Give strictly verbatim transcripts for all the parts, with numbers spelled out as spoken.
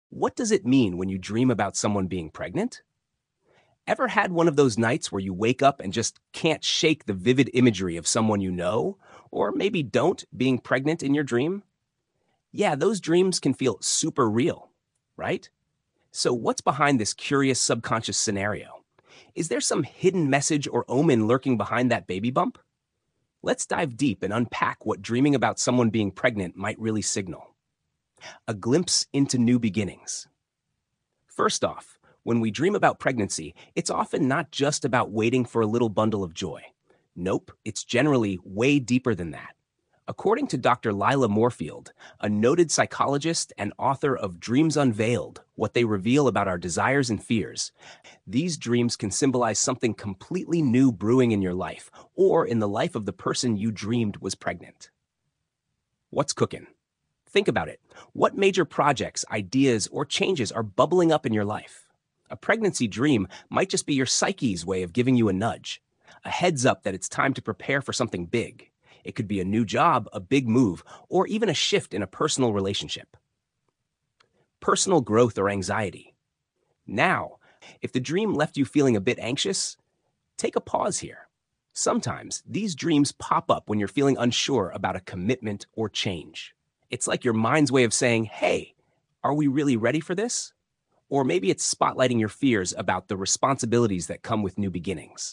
What does it mean when you dream about someone being pregnant? Ever had one of those nights where you wake up and just can't shake the vivid imagery of someone you know, or maybe don't, being pregnant in your dream? Yeah, those dreams can feel super real, right? So, what's behind this curious subconscious scenario? Is there some hidden message or omen lurking behind that baby bump? Let's dive deep and unpack what dreaming about someone being pregnant might really signal. A glimpse into new beginnings. First off, when we dream about pregnancy, it's often not just about waiting for a little bundle of joy. Nope, it's generally way deeper than that. According to Doctor Lila Moorfield, a noted psychologist and author of Dreams Unveiled, What They Reveal About Our Desires and Fears, these dreams can symbolize something completely new brewing in your life or in the life of the person you dreamed was pregnant. What's cooking? Think about it. What major projects, ideas, or changes are bubbling up in your life? A pregnancy dream might just be your psyche's way of giving you a nudge, a heads up that it's time to prepare for something big. It could be a new job, a big move, or even a shift in a personal relationship. Personal growth or anxiety. Now, if the dream left you feeling a bit anxious, take a pause here. Sometimes these dreams pop up when you're feeling unsure about a commitment or change. It's like your mind's way of saying, hey, are we really ready for this? Or maybe it's spotlighting your fears about the responsibilities that come with new beginnings.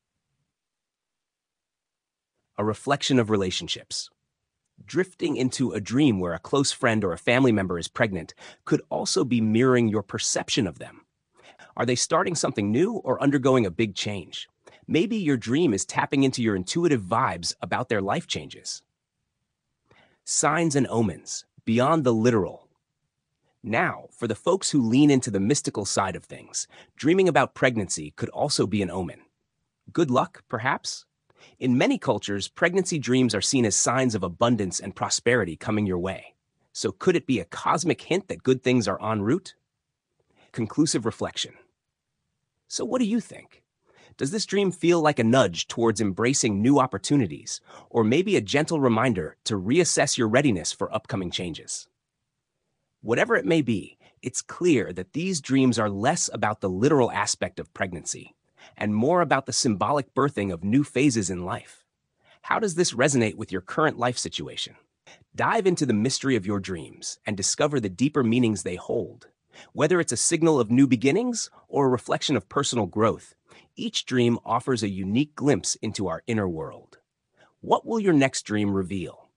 A reflection of relationships. Drifting into a dream where a close friend or a family member is pregnant could also be mirroring your perception of them. Are they starting something new or undergoing a big change? Maybe your dream is tapping into your intuitive vibes about their life changes. Signs and omens, beyond the literal. Now, for the folks who lean into the mystical side of things, dreaming about pregnancy could also be an omen. Good luck, perhaps? In many cultures, pregnancy dreams are seen as signs of abundance and prosperity coming your way. So could it be a cosmic hint that good things are en route? Conclusive reflection. So what do you think? Does this dream feel like a nudge towards embracing new opportunities, or maybe a gentle reminder to reassess your readiness for upcoming changes? Whatever it may be, it's clear that these dreams are less about the literal aspect of pregnancy and more about the symbolic birthing of new phases in life. How does this resonate with your current life situation? Dive into the mystery of your dreams and discover the deeper meanings they hold. Whether it's a signal of new beginnings or a reflection of personal growth, each dream offers a unique glimpse into our inner world. What will your next dream reveal?